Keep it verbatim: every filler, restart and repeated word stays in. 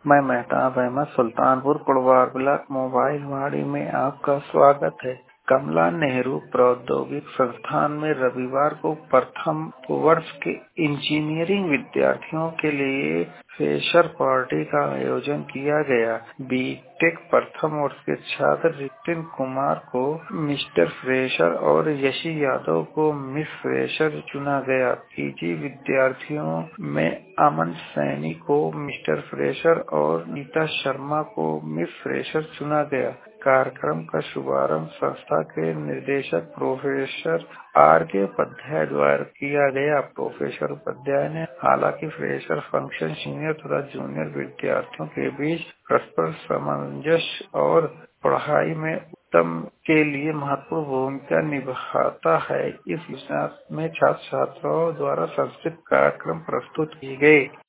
मैं Mehtab Ahmad Sultanpur Kudwar block mobile वाड़ी में आपका स्वागत है। कमला नेहरू प्रौद्योगिक संस्थान में रविवार को प्रथम वर्ष के इंजीनियरिंग विद्यार्थियों के लिए फ्रेशर पार्टी का आयोजन किया गया। बीटेक प्रथम वर्ष के छात्र रितिन कुमार को मिस्टर फ्रेशर और यशी यादव को मिस फ्रेशर चुना गया। पीजी विद्यार्थियों में अमन सैनी को मिस्टर फ्रेशर और नीता शर्मा को मिस फ्रेशर चुना गया। कार्यक्रम का शुभारंभ संस्था के निदेशक प्रोफेसर आर के उपाध्याय द्वारा किया गया। प्रोफेसर उपाध्याय ने हालांकि फ्रेशर फंक्शन सीनियर तथा जूनियर विद्यार्थियों के बीच परस्पर सामंजस्य और पढ़ाई में उत्तम के लिए महत्वपूर्ण भूमिका निभाता है। इस योजना में छात्र छात्राओं द्वारा सांस्कृतिक कार्यक्रम प्रस्तुत किए गए।